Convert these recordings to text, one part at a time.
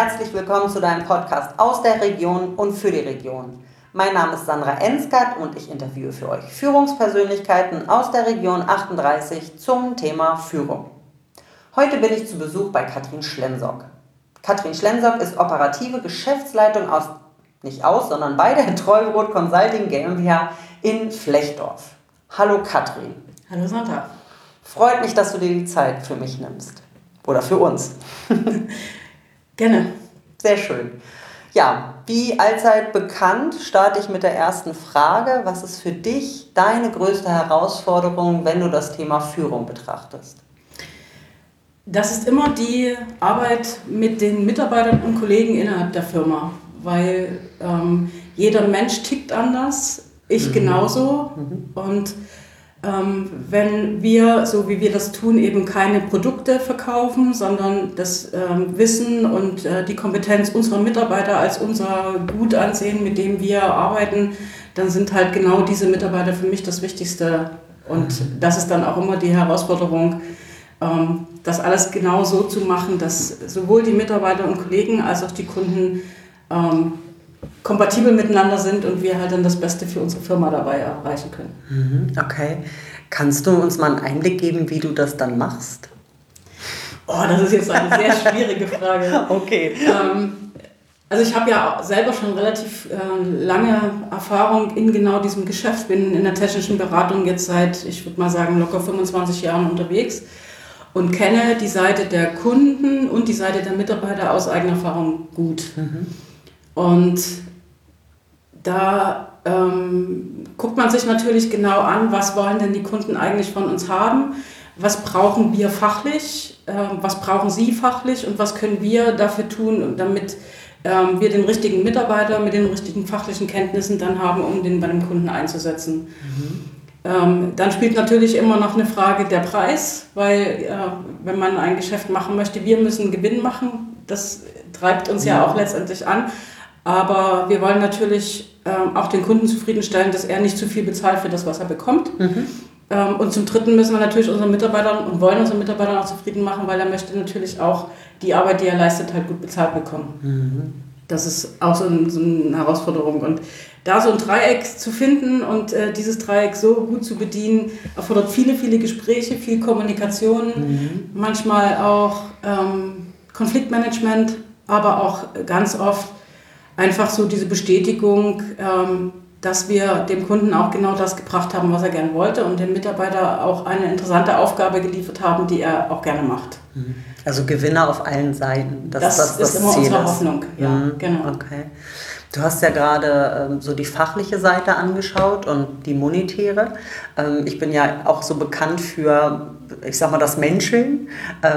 herzlich willkommen zu deinem Podcast aus der Region und für die Region. Mein Name ist Sandra Ensgard und ich interviewe für euch Führungspersönlichkeiten aus der Region 38 zum Thema Führung. Heute bin ich zu Besuch bei Katrin Schlensock. Katrin Schlensock ist operative Geschäftsleitung sondern bei der Treubrot Consulting GmbH in Flechtdorf. Hallo Katrin. Hallo Sandra. Freut mich, dass du dir die Zeit für mich nimmst. Oder für uns. Gerne. Sehr schön. Ja, wie allzeit bekannt, starte ich mit der ersten Frage. Was ist für dich deine größte Herausforderung, wenn du das Thema Führung betrachtest? Das ist immer die Arbeit mit den Mitarbeitern und Kollegen innerhalb der Firma, weil jeder Mensch tickt anders, ich genauso. Und wenn wir, so wie wir das tun, eben keine Produkte verkaufen, sondern das Wissen und die Kompetenz unserer Mitarbeiter als unser Gut ansehen, mit dem wir arbeiten, dann sind halt genau diese Mitarbeiter für mich das Wichtigste. Und das ist dann auch immer die Herausforderung, das alles genau so zu machen, dass sowohl die Mitarbeiter und Kollegen als auch die Kunden kompatibel miteinander sind und wir halt dann das Beste für unsere Firma dabei erreichen können. Okay. Kannst du uns mal einen Einblick geben, wie du das dann machst? Oh, das ist jetzt eine sehr schwierige Frage. Okay. Also ich habe ja selber schon relativ lange Erfahrung in genau diesem Geschäft, bin in der technischen Beratung jetzt seit, ich würde mal sagen, locker 25 Jahren unterwegs und kenne die Seite der Kunden und die Seite der Mitarbeiter aus eigener Erfahrung gut. Und da guckt man sich natürlich genau an, was wollen denn die Kunden eigentlich von uns haben, was brauchen wir fachlich, was brauchen sie fachlich und was können wir dafür tun, damit wir den richtigen Mitarbeiter mit den richtigen fachlichen Kenntnissen dann haben, um den bei dem Kunden einzusetzen. Dann spielt natürlich immer noch eine Frage der Preis, weil wenn man ein Geschäft machen möchte, wir müssen Gewinn machen, das treibt uns ja auch letztendlich an. Aber wir wollen natürlich auch den Kunden zufriedenstellen, dass er nicht zu viel bezahlt für das, was er bekommt. Und zum Dritten müssen wir natürlich unsere Mitarbeiter und wollen unsere Mitarbeiter auch zufrieden machen, weil er möchte natürlich auch die Arbeit, die er leistet, halt gut bezahlt bekommen. Das ist auch so eine Herausforderung. Und da so ein Dreieck zu finden und dieses Dreieck so gut zu bedienen, erfordert viele, viele Gespräche, viel Kommunikation, manchmal auch Konfliktmanagement, aber auch ganz oft einfach so diese Bestätigung, dass wir dem Kunden auch genau das gebracht haben, was er gerne wollte und dem Mitarbeiter auch eine interessante Aufgabe geliefert haben, die er auch gerne macht. Also Gewinner auf allen Seiten. Das ist immer unsere Hoffnung. Ja, genau. Okay. Du hast ja gerade so die fachliche Seite angeschaut und die monetäre. Ich bin ja auch so bekannt für, ich sag mal, das Menscheln.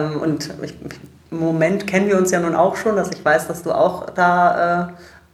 Im Moment kennen wir uns ja nun auch schon, dass ich weiß, dass du auch da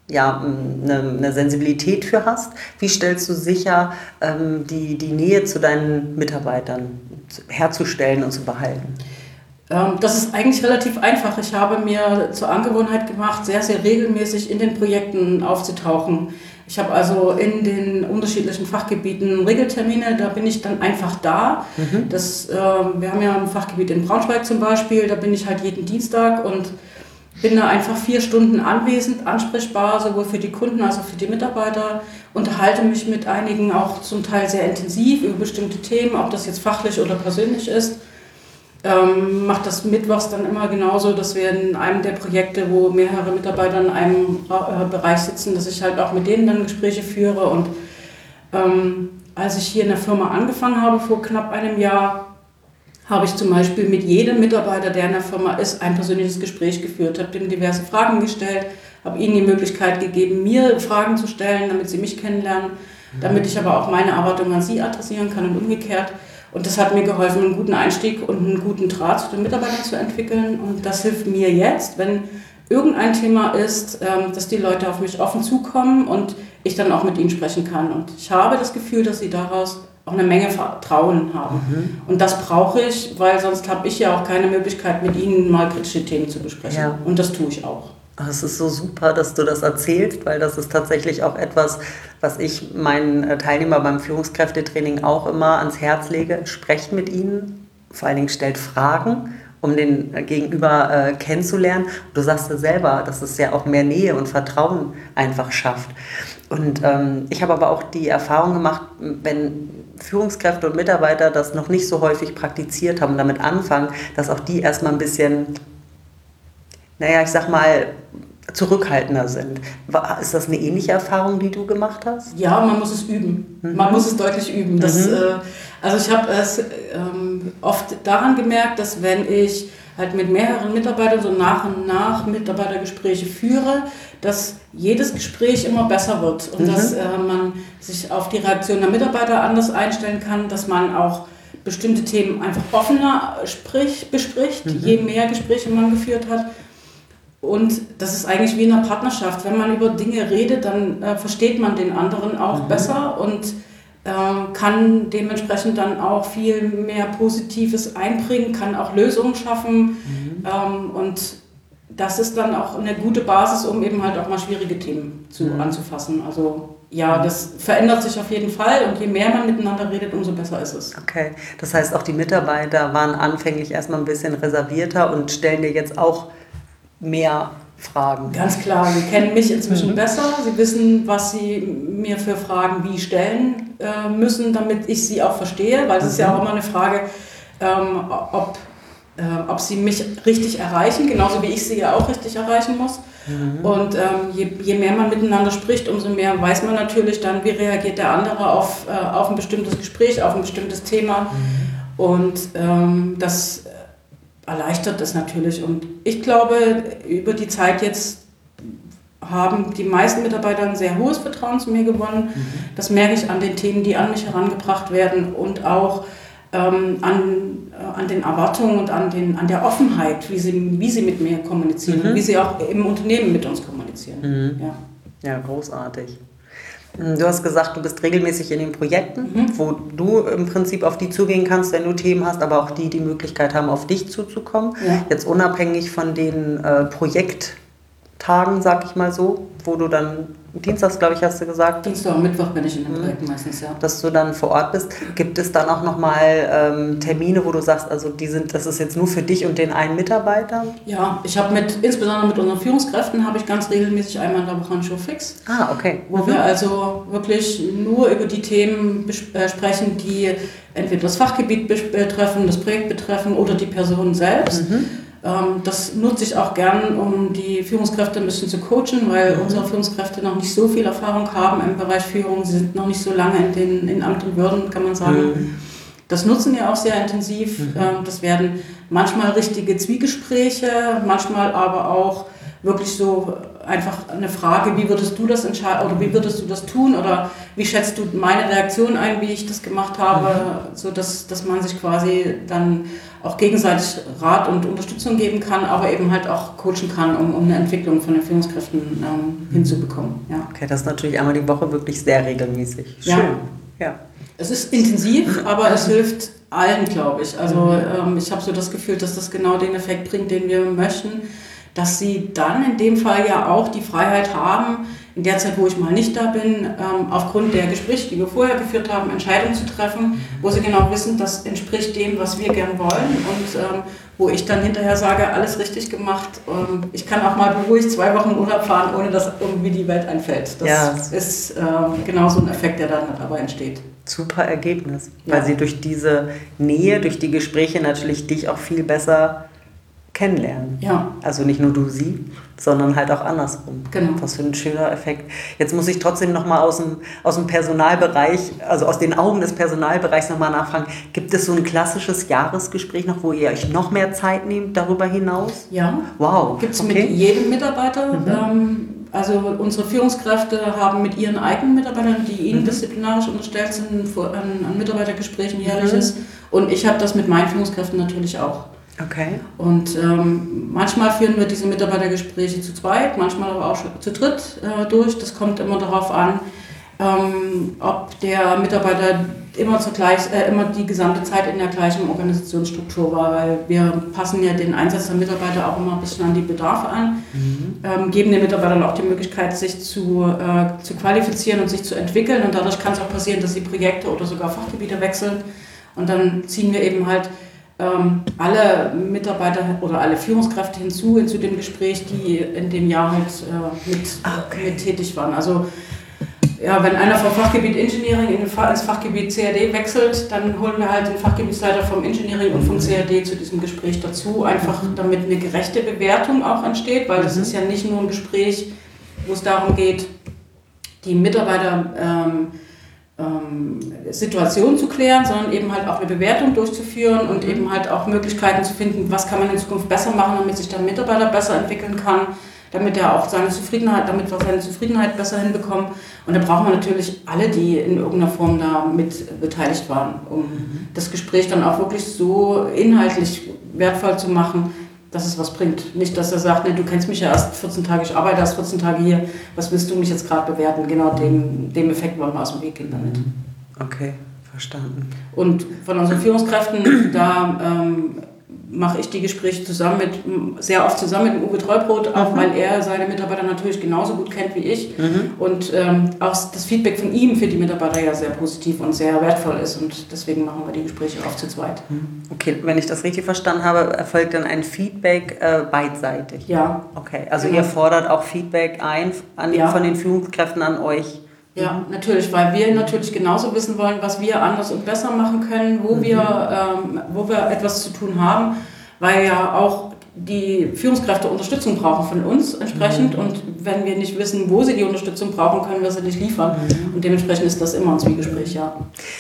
eine Sensibilität für hast. Wie stellst du sicher, die Nähe zu deinen Mitarbeitern herzustellen und zu behalten? Das ist eigentlich relativ einfach. Ich habe mir zur Angewohnheit gemacht, sehr, sehr regelmäßig in den Projekten aufzutauchen. Ich habe also in den unterschiedlichen Fachgebieten Regeltermine, da bin ich dann einfach da. Wir haben ja ein Fachgebiet in Braunschweig zum Beispiel, da bin ich halt jeden Dienstag und bin da einfach 4 Stunden anwesend, ansprechbar, sowohl für die Kunden als auch für die Mitarbeiter, unterhalte mich mit einigen auch zum Teil sehr intensiv über bestimmte Themen, ob das jetzt fachlich oder persönlich ist. Mache das mittwochs dann immer genauso, dass wir in einem der Projekte, wo mehrere Mitarbeiter in einem Bereich sitzen, dass ich halt auch mit denen dann Gespräche führe. Und als ich hier in der Firma angefangen habe, vor knapp einem Jahr, habe ich zum Beispiel mit jedem Mitarbeiter, der in der Firma ist, ein persönliches Gespräch geführt, habe ihm diverse Fragen gestellt, habe ihnen die Möglichkeit gegeben, mir Fragen zu stellen, damit sie mich kennenlernen, damit ich aber auch meine Erwartungen an sie adressieren kann und umgekehrt. Und das hat mir geholfen, einen guten Einstieg und einen guten Draht zu den Mitarbeitern zu entwickeln. Und das hilft mir jetzt, wenn irgendein Thema ist, dass die Leute auf mich offen zukommen und ich dann auch mit ihnen sprechen kann. Und ich habe das Gefühl, dass sie daraus auch eine Menge Vertrauen haben. Und das brauche ich, weil sonst habe ich ja auch keine Möglichkeit, mit ihnen mal kritische Themen zu besprechen. Ja. Und das tue ich auch. Es ist so super, dass du das erzählst, weil das ist tatsächlich auch etwas, was ich meinen Teilnehmern beim Führungskräftetraining auch immer ans Herz lege. Sprecht mit ihnen, vor allen Dingen stellt Fragen um den Gegenüber kennenzulernen. Du sagst ja selber, dass es ja auch mehr Nähe und Vertrauen einfach schafft. Und ich habe aber auch die Erfahrung gemacht, wenn Führungskräfte und Mitarbeiter das noch nicht so häufig praktiziert haben und damit anfangen, dass auch die erstmal ein bisschen, naja, ich sag mal, zurückhaltender sind. Ist das eine ähnliche Erfahrung, die du gemacht hast? Ja, man muss es üben. Man muss es deutlich üben. Das, also ich habe es oft daran gemerkt, dass wenn ich halt mit mehreren Mitarbeitern so nach und nach Mitarbeitergespräche führe, dass jedes Gespräch immer besser wird und dass man sich auf die Reaktion der Mitarbeiter anders einstellen kann, dass man auch bestimmte Themen einfach offener bespricht, je mehr Gespräche man geführt hat. Und das ist eigentlich wie in einer Partnerschaft. Wenn man über Dinge redet, dann versteht man den anderen auch besser und kann dementsprechend dann auch viel mehr Positives einbringen, kann auch Lösungen schaffen. Und das ist dann auch eine gute Basis, um eben halt auch mal schwierige Themen anzufassen. Also ja, das verändert sich auf jeden Fall und je mehr man miteinander redet, umso besser ist es. Okay, das heißt auch die Mitarbeiter waren anfänglich erstmal ein bisschen reservierter und stellen dir jetzt auch mehr Fragen. Ganz klar, sie kennen mich inzwischen besser. Sie wissen, was sie mir für Fragen wie stellen müssen, damit ich sie auch verstehe, weil es ist ja auch immer eine Frage, ob sie mich richtig erreichen, genauso wie ich sie ja auch richtig erreichen muss. Und je mehr man miteinander spricht, umso mehr weiß man natürlich dann, wie reagiert der andere auf ein bestimmtes Gespräch, auf ein bestimmtes Thema. Und das erleichtert das natürlich. Und ich glaube, über die Zeit jetzt haben die meisten Mitarbeiter ein sehr hohes Vertrauen zu mir gewonnen. Das merke ich an den Themen, die an mich herangebracht werden und auch an den Erwartungen und an der Offenheit, wie sie mit mir kommunizieren und wie sie auch im Unternehmen mit uns kommunizieren. Ja, großartig. Du hast gesagt, du bist regelmäßig in den Projekten, wo du im Prinzip auf die zugehen kannst, wenn du Themen hast, aber auch die Möglichkeit haben, auf dich zuzukommen. Ja. Jetzt unabhängig von den Projekttagen, sag ich mal so, wo du dann, dienstags, glaube ich, hast du gesagt. Dienstag und Mittwoch bin ich in den Projekten meistens, ja. Dass du dann vor Ort bist. Gibt es dann auch nochmal Termine, wo du sagst, also das ist jetzt nur für dich und den einen Mitarbeiter? Ja, ich habe insbesondere mit unseren Führungskräften, habe ich ganz regelmäßig einmal in der Woche einen Showfix. Ah, okay. Wo wir also wirklich nur über die Themen sprechen, die entweder das Fachgebiet betreffen, das Projekt betreffen oder die Person selbst. Das nutze ich auch gern, um die Führungskräfte ein bisschen zu coachen, weil unsere Führungskräfte noch nicht so viel Erfahrung haben im Bereich Führung. Sie sind noch nicht so lange in Amt und Würden, kann man sagen. Das nutzen wir auch sehr intensiv. Das werden manchmal richtige Zwiegespräche, manchmal aber auch wirklich so einfach eine Frage, wie würdest du das entscheiden oder wie würdest du das tun oder wie schätzt du meine Reaktion ein, wie ich das gemacht habe, so dass man sich quasi dann auch gegenseitig Rat und Unterstützung geben kann, aber eben halt auch coachen kann, um eine Entwicklung von den Führungskräften hinzubekommen. Ja. Okay, das ist natürlich einmal die Woche wirklich sehr regelmäßig. Schön. Ja. Es ist intensiv, aber es hilft allen, glaube ich. Also ich habe so das Gefühl, dass das genau den Effekt bringt, den wir möchten, dass sie dann in dem Fall ja auch die Freiheit haben, in der Zeit, wo ich mal nicht da bin, aufgrund der Gespräche, die wir vorher geführt haben, Entscheidungen zu treffen, wo sie genau wissen, das entspricht dem, was wir gern wollen und wo ich dann hinterher sage, alles richtig gemacht. Ich kann auch mal beruhigt 2 Wochen in Urlaub fahren, ohne dass irgendwie die Welt einfällt. Das ist genau so ein Effekt, der dann dabei entsteht. Super Ergebnis, weil sie durch diese Nähe, durch die Gespräche natürlich dich auch viel besser kennenlernen. Ja. Also nicht nur du sie, sondern halt auch andersrum. Genau. Was für ein schöner Effekt. Jetzt muss ich trotzdem nochmal aus dem Personalbereich, also aus den Augen des Personalbereichs nochmal nachfragen. Gibt es so ein klassisches Jahresgespräch noch, wo ihr euch noch mehr Zeit nehmt darüber hinaus? Ja. Wow. Gibt es mit jedem Mitarbeiter. Also unsere Führungskräfte haben mit ihren eigenen Mitarbeitern, die ihnen disziplinarisch unterstellt sind, an Mitarbeitergesprächen jährliches. Und ich habe das mit meinen Führungskräften natürlich auch. Okay. Und manchmal führen wir diese Mitarbeitergespräche zu zweit, manchmal aber auch zu dritt durch. Das kommt immer darauf an, ob der Mitarbeiter immer die gesamte Zeit in der gleichen Organisationsstruktur war, weil wir passen ja den Einsatz der Mitarbeiter auch immer ein bisschen an die Bedarfe an, geben den Mitarbeitern auch die Möglichkeit, sich zu qualifizieren und sich zu entwickeln. Und dadurch kann es auch passieren, dass sie Projekte oder sogar Fachgebiete wechseln. Und dann ziehen wir eben halt alle Mitarbeiter oder alle Führungskräfte hinzu dem Gespräch, die in dem Jahr halt mit tätig waren. Also ja, wenn einer vom Fachgebiet Engineering ins Fachgebiet CAD wechselt, dann holen wir halt den Fachgebietsleiter vom Engineering und vom CAD zu diesem Gespräch dazu, einfach damit eine gerechte Bewertung auch entsteht, weil das ist ja nicht nur ein Gespräch, wo es darum geht, die Mitarbeiter Situation zu klären, sondern eben halt auch eine Bewertung durchzuführen und eben halt auch Möglichkeiten zu finden, was kann man in Zukunft besser machen, damit sich der Mitarbeiter besser entwickeln kann, damit wir seine Zufriedenheit besser hinbekommen. Und da brauchen wir natürlich alle, die in irgendeiner Form da mit beteiligt waren, um das Gespräch dann auch wirklich so inhaltlich wertvoll zu machen, dass es was bringt. Nicht, dass er sagt, ne, du kennst mich ja erst 14 Tage, ich arbeite erst 14 Tage hier, was willst du mich jetzt gerade bewerten? Genau dem Effekt wollen wir aus dem Weg gehen damit. Okay, verstanden. Und von unseren Führungskräften, da mache ich die Gespräche sehr oft zusammen mit dem Uwe Treubrot, auch weil er seine Mitarbeiter natürlich genauso gut kennt wie ich. Und auch das Feedback von ihm für die Mitarbeiter ja sehr positiv und sehr wertvoll ist. Und deswegen machen wir die Gespräche oft zu zweit. Okay, wenn ich das richtig verstanden habe, erfolgt dann ein Feedback beidseitig? Ja. Okay, also ihr fordert auch Feedback ein von den Führungskräften an euch? Ja, natürlich, weil wir natürlich genauso wissen wollen, was wir anders und besser machen können, wo wir etwas zu tun haben, weil ja auch die Führungskräfte Unterstützung brauchen von uns entsprechend und wenn wir nicht wissen, wo sie die Unterstützung brauchen, können wir sie nicht liefern und dementsprechend ist das immer ein Zwiegespräch, ja.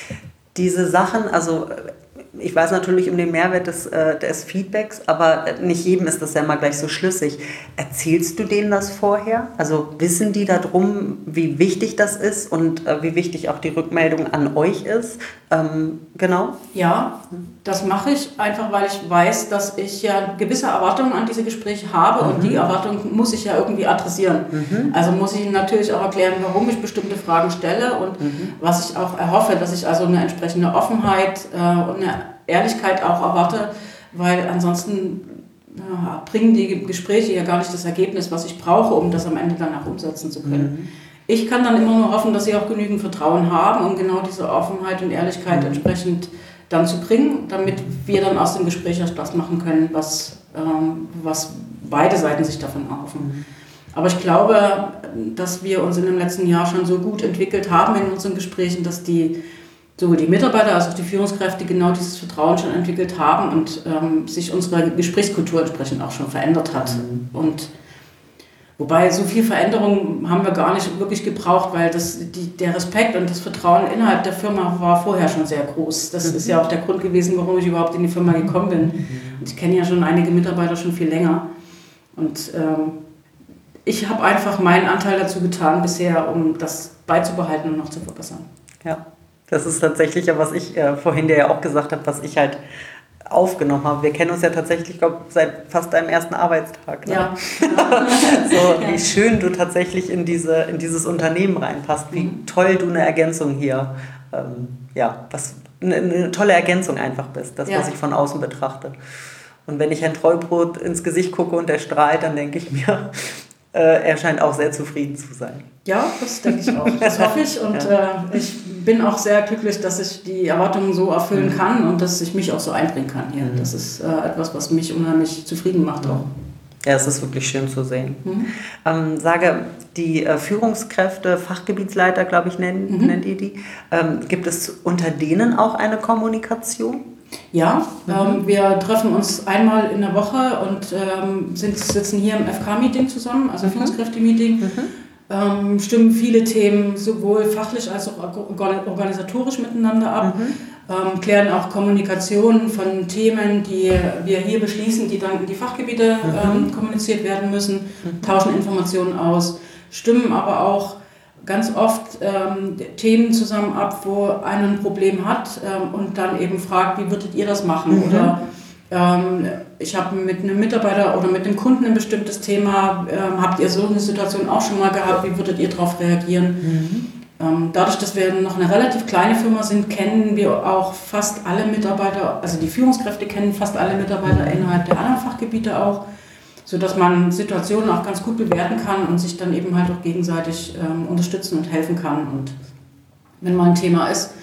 Diese Sachen, also ich weiß natürlich um den Mehrwert des Feedbacks, aber nicht jedem ist das ja mal gleich so schlüssig. Erzählst du denen das vorher? Also wissen die darum, wie wichtig das ist und wie wichtig auch die Rückmeldung an euch ist? Genau? Ja, das mache ich einfach, weil ich weiß, dass ich ja gewisse Erwartungen an diese Gespräche habe und die Erwartungen muss ich ja irgendwie adressieren. Also muss ich ihnen natürlich auch erklären, warum ich bestimmte Fragen stelle und was ich auch erhoffe, dass ich also eine entsprechende Offenheit und eine Ehrlichkeit auch erwarte, weil ansonsten bringen die Gespräche ja gar nicht das Ergebnis, was ich brauche, um das am Ende dann auch umsetzen zu können. Ich kann dann immer nur hoffen, dass sie auch genügend Vertrauen haben, um genau diese Offenheit und Ehrlichkeit entsprechend dann zu bringen, damit wir dann aus dem Gespräch auch das machen können, was beide Seiten sich davon erhoffen. Aber ich glaube, dass wir uns in dem letzten Jahr schon so gut entwickelt haben in unseren Gesprächen, dass sowohl die Mitarbeiter als auch die Führungskräfte genau dieses Vertrauen schon entwickelt haben und sich unsere Gesprächskultur entsprechend auch schon verändert hat. Und wobei so viel Veränderung haben wir gar nicht wirklich gebraucht, weil der Respekt und das Vertrauen innerhalb der Firma war vorher schon sehr groß. Das ist ja auch der Grund gewesen, warum ich überhaupt in die Firma gekommen bin. Und ich kenne ja schon einige Mitarbeiter schon viel länger. Und ich habe einfach meinen Anteil dazu getan bisher, um das beizubehalten und noch zu verbessern. Ja. Das ist tatsächlich ja, was ich vorhin dir ja auch gesagt habe, was ich halt aufgenommen habe. Wir kennen uns ja tatsächlich, glaube ich, seit fast deinem ersten Arbeitstag. Ne? Ja. So, wie schön du tatsächlich in dieses Unternehmen reinpasst, wie toll du eine Ergänzung hier, was eine tolle Ergänzung einfach bist, das, was ich von außen betrachte. Und wenn ich Herrn Treubrot ins Gesicht gucke und er strahlt, dann denke ich mir, er scheint auch sehr zufrieden zu sein. Ja, das denke ich auch. Das hoffe ich und ich bin auch sehr glücklich, dass ich die Erwartungen so erfüllen kann und dass ich mich auch so einbringen kann hier. Das ist etwas, was mich unheimlich zufrieden macht auch. Ja, es ist wirklich schön zu sehen. Sage, die Führungskräfte, Fachgebietsleiter, glaube ich, nennt ihr die. Gibt es unter denen auch eine Kommunikation? Ja, wir treffen uns einmal in der Woche und sitzen hier im FK-Meeting zusammen, also Führungskräfte-Meeting, stimmen viele Themen sowohl fachlich als auch organisatorisch miteinander ab, klären auch Kommunikation von Themen, die wir hier beschließen, die dann in die Fachgebiete kommuniziert werden müssen, tauschen Informationen aus, stimmen aber auch ganz oft Themen zusammen ab, wo einer ein Problem hat und dann eben fragt, wie würdet ihr das machen? Oder ich habe mit einem Mitarbeiter oder mit einem Kunden ein bestimmtes Thema, habt ihr so eine Situation auch schon mal gehabt, wie würdet ihr darauf reagieren? Dadurch, dass wir noch eine relativ kleine Firma sind, kennen wir auch fast alle Mitarbeiter, also die Führungskräfte kennen fast alle Mitarbeiter innerhalb der anderen Fachgebiete auch, sodass man Situationen auch ganz gut bewerten kann und sich dann eben halt auch gegenseitig unterstützen und helfen kann. Und wenn mal ein Thema ist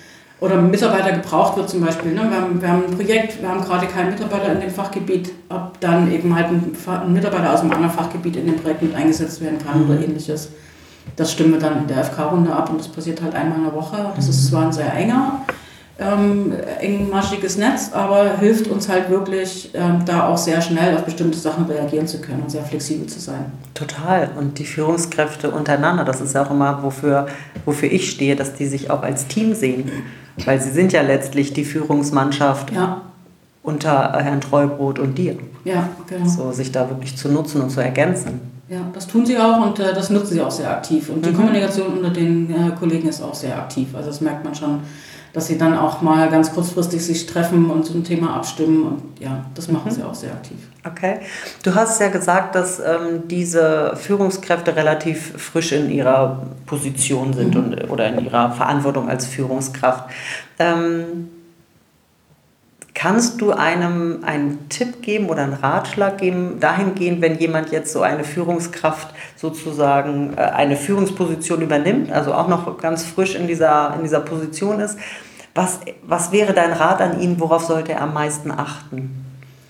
oder ein Mitarbeiter gebraucht wird zum Beispiel. Ne? Wir haben ein Projekt, wir haben gerade keinen Mitarbeiter in dem Fachgebiet, ob dann eben halt ein Mitarbeiter aus einem anderen Fachgebiet in dem Projekt mit eingesetzt werden kann oder ähnliches. Das stimmen wir dann in der FK-Runde ab und das passiert halt einmal in der Woche. Das ist zwar ein sehr engmaschiges Netz, aber hilft uns halt wirklich, da auch sehr schnell auf bestimmte Sachen reagieren zu können und sehr flexibel zu sein. Total. Und die Führungskräfte untereinander, das ist ja auch immer, wofür ich stehe, dass die sich auch als Team sehen. Weil sie sind ja letztlich die Führungsmannschaft unter Herrn Treubrot und dir. Ja, genau. So, sich da wirklich zu nutzen und zu ergänzen. Ja, das tun sie auch und das nutzen sie auch sehr aktiv. Und die Kommunikation unter den Kollegen ist auch sehr aktiv. Also das merkt man schon, dass sie dann auch mal ganz kurzfristig sich treffen und so ein Thema abstimmen. Und ja, das machen sie auch sehr aktiv. Okay. Du hast ja gesagt, dass diese Führungskräfte relativ frisch in ihrer Position sind oder in ihrer Verantwortung als Führungskraft. Kannst du einem einen Tipp geben oder einen Ratschlag geben, dahingehend, wenn jemand jetzt so eine Führungskraft sozusagen eine Führungsposition übernimmt, also auch noch ganz frisch in dieser Position ist, was wäre dein Rat an ihn, worauf sollte er am meisten achten?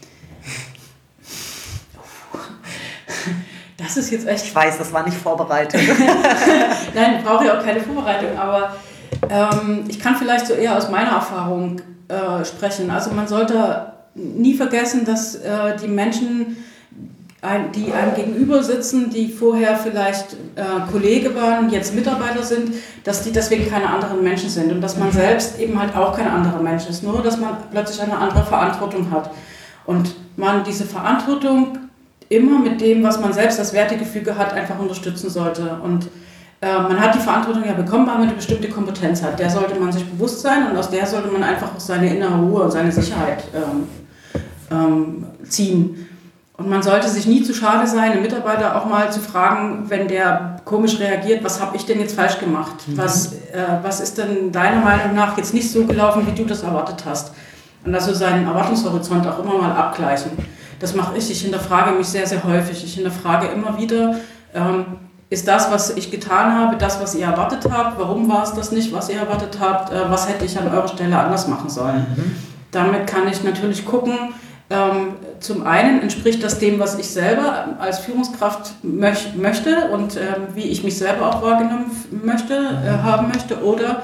Das ist jetzt echt... Ich weiß, das war nicht vorbereitet. Nein, ich brauche ja auch keine Vorbereitung, aber ich kann vielleicht so eher aus meiner Erfahrung sprechen. Also man sollte nie vergessen, dass die Menschen, die einem gegenüber sitzen, die vorher vielleicht Kollege waren, jetzt Mitarbeiter sind, dass die deswegen keine anderen Menschen sind und dass man selbst eben halt auch kein anderer Mensch ist, nur dass man plötzlich eine andere Verantwortung hat und man diese Verantwortung immer mit dem, was man selbst als Wertegefüge hat, einfach unterstützen sollte. Und man hat die Verantwortung ja bekommen, weil man eine bestimmte Kompetenz hat. Der sollte man sich bewusst sein und aus der sollte man einfach auch seine innere Ruhe und seine Sicherheit ziehen. Und man sollte sich nie zu schade sein, einen Mitarbeiter auch mal zu fragen, wenn der komisch reagiert, was habe ich denn jetzt falsch gemacht? Was ist denn deiner Meinung nach jetzt nicht so gelaufen, wie du das erwartet hast? Und also seinen Erwartungshorizont auch immer mal abgleichen. Das mache ich. Ich hinterfrage mich sehr, sehr häufig. Ich hinterfrage immer wieder, ist das, was ich getan habe, das, was ihr erwartet habt? Warum war es das nicht, was ihr erwartet habt? Was hätte ich an eurer Stelle anders machen sollen? Damit kann ich natürlich gucken, zum einen entspricht das dem, was ich selber als Führungskraft möchte und wie ich mich selber auch wahrgenommen haben möchte.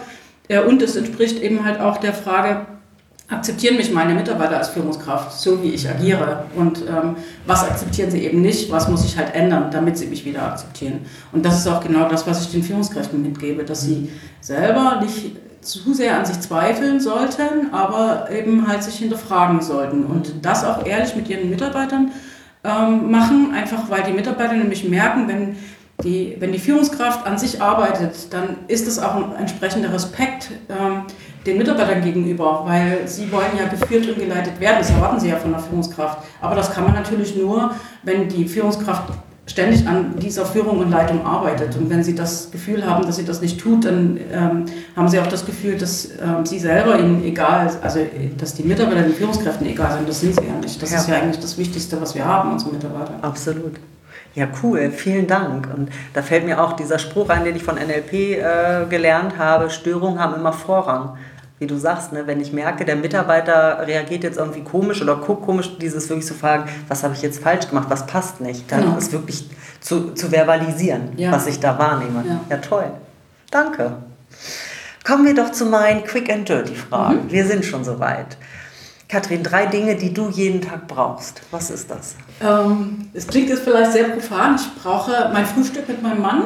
Und es entspricht eben halt auch der Frage, akzeptieren mich meine Mitarbeiter als Führungskraft, so wie ich agiere? Und was akzeptieren sie eben nicht? Was muss ich halt ändern, damit sie mich wieder akzeptieren? Und das ist auch genau das, was ich den Führungskräften mitgebe, dass sie selber nicht zu sehr an sich zweifeln sollten, aber eben halt sich hinterfragen sollten. Und das auch ehrlich mit ihren Mitarbeitern machen, einfach weil die Mitarbeiter nämlich merken, wenn die Führungskraft an sich arbeitet, dann ist es auch ein entsprechender Respekt den Mitarbeitern gegenüber, weil sie wollen ja geführt und geleitet werden, das erwarten sie ja von der Führungskraft. Aber das kann man natürlich nur, wenn die Führungskraft ständig an dieser Führung und Leitung arbeitet. Und wenn sie das Gefühl haben, dass sie das nicht tut, dann haben sie auch das Gefühl, dass sie selber ihnen egal, also dass die Mitarbeiter den Führungskräften egal sind. Das sind sie ja nicht. Das ist ja eigentlich das Wichtigste, was wir haben, unsere Mitarbeiter. Absolut. Ja, cool, vielen Dank. Und da fällt mir auch dieser Spruch ein, den ich von NLP gelernt habe, Störungen haben immer Vorrang. Wie du sagst, ne, wenn ich merke, der Mitarbeiter reagiert jetzt irgendwie komisch oder guckt komisch, dieses wirklich zu fragen, was habe ich jetzt falsch gemacht, was passt nicht, dann ist wirklich zu verbalisieren, was ich da wahrnehme. Ja, toll. Danke. Kommen wir doch zu meinen Quick and Dirty Fragen. Wir sind schon soweit. Katrin, 3 Dinge, die du jeden Tag brauchst. Was ist das? Es klingt jetzt vielleicht sehr profan. Ich brauche mein Frühstück mit meinem Mann.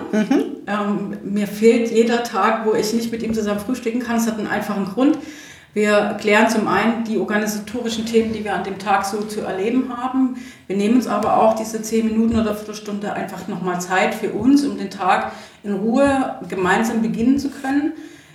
Mir fehlt jeder Tag, wo ich nicht mit ihm zusammen frühstücken kann. Es hat einen einfachen Grund. Wir klären zum einen die organisatorischen Themen, die wir an dem Tag so zu erleben haben. Wir nehmen uns aber auch diese 10 Minuten oder Viertelstunde einfach nochmal Zeit für uns, um den Tag in Ruhe gemeinsam beginnen zu können.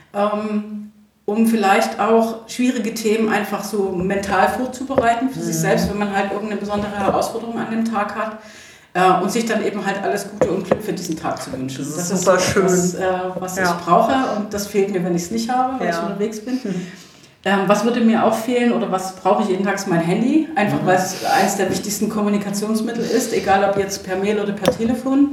Um vielleicht auch schwierige Themen einfach so mental vorzubereiten für sich selbst, wenn man halt irgendeine besondere Herausforderung an dem Tag hat und sich dann eben halt alles Gute und Glück für diesen Tag zu wünschen. Das ist super schön. Was ich brauche und das fehlt mir, wenn ich es nicht habe, weil ich unterwegs bin. Was würde mir auch fehlen oder was brauche ich jeden Tag ist mein Handy, einfach weil es eines der wichtigsten Kommunikationsmittel ist, egal ob jetzt per Mail oder per Telefon.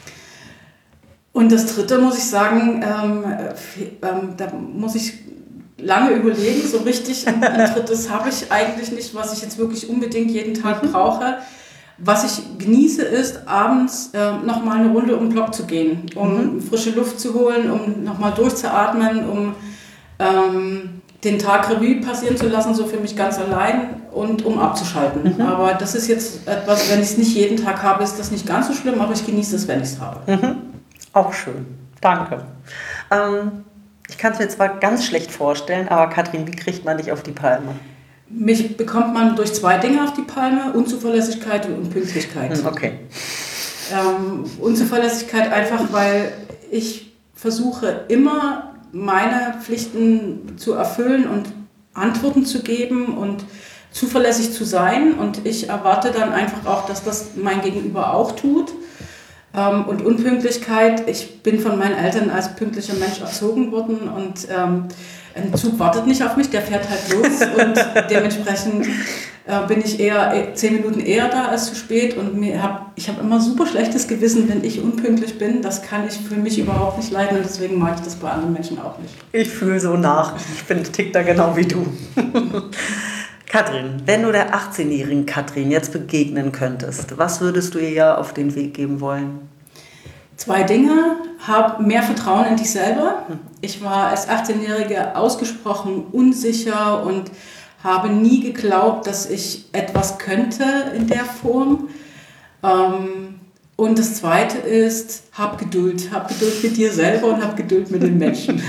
Und das Dritte muss ich sagen, da muss ich lange überlegen, so richtig ein drittes habe ich eigentlich nicht, was ich jetzt wirklich unbedingt jeden Tag brauche. Was ich genieße, ist, abends nochmal eine Runde um den Block zu gehen, um frische Luft zu holen, um nochmal durchzuatmen, um den Tag Revue passieren zu lassen, so für mich ganz allein und um abzuschalten. Aber das ist jetzt etwas, wenn ich es nicht jeden Tag habe, ist das nicht ganz so schlimm, aber ich genieße es, wenn ich es habe. Auch schön. Danke. Ich kann es mir zwar ganz schlecht vorstellen, aber Katrin, wie kriegt man dich auf die Palme? Mich bekommt man durch 2 Dinge auf die Palme, Unzuverlässigkeit und Pünktlichkeit. Okay. Unzuverlässigkeit einfach, weil ich versuche immer meine Pflichten zu erfüllen und Antworten zu geben und zuverlässig zu sein, und ich erwarte dann einfach auch, dass das mein Gegenüber auch tut. Und Unpünktlichkeit, ich bin von meinen Eltern als pünktlicher Mensch erzogen worden, und ein Zug wartet nicht auf mich, der fährt halt los, und dementsprechend bin ich eher 10 Minuten eher da als zu spät, und ich habe immer super schlechtes Gewissen, wenn ich unpünktlich bin. Das kann ich für mich überhaupt nicht leiden, und deswegen mag ich das bei anderen Menschen auch nicht. Ich fühle so nach. Ich tick da genau wie du. Katrin, wenn du der 18-jährigen Katrin jetzt begegnen könntest, was würdest du ihr auf den Weg geben wollen? 2 Dinge. Hab mehr Vertrauen in dich selber. Ich war als 18-Jährige ausgesprochen unsicher und habe nie geglaubt, dass ich etwas könnte in der Form. Und das Zweite ist, hab Geduld. Hab Geduld mit dir selber und hab Geduld mit den Menschen.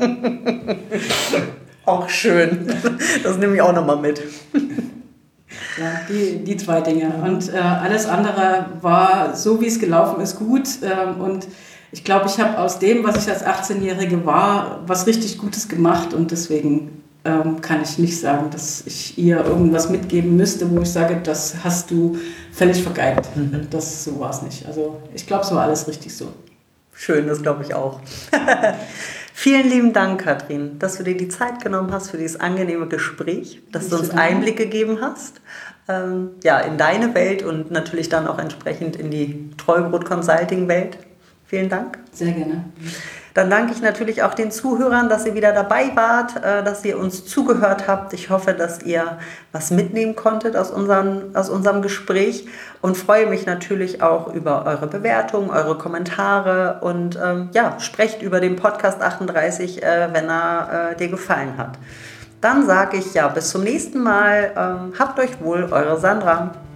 Auch schön. Das nehme ich auch nochmal mit. Ja, die 2 Dinge. Und alles andere war, so wie es gelaufen ist, gut. Und ich glaube, ich habe aus dem, was ich als 18-Jährige war, was richtig Gutes gemacht. Und deswegen kann ich nicht sagen, dass ich ihr irgendwas mitgeben müsste, wo ich sage, das hast du völlig vergeigt. So war es nicht. Also ich glaube, es war alles richtig so. Schön, das glaube ich auch. Vielen lieben Dank, Katrin, dass du dir die Zeit genommen hast für dieses angenehme Gespräch, dass du uns Einblick gegeben hast in deine Welt und natürlich dann auch entsprechend in die Treubrot Consulting Welt. Vielen Dank. Sehr gerne. Dann danke ich natürlich auch den Zuhörern, dass ihr wieder dabei wart, dass ihr uns zugehört habt. Ich hoffe, dass ihr was mitnehmen konntet aus unserem Gespräch, und freue mich natürlich auch über eure Bewertungen, eure Kommentare, und sprecht über den Podcast 38, wenn er dir gefallen hat. Dann sage ich bis zum nächsten Mal. Habt euch wohl, eure Sandra.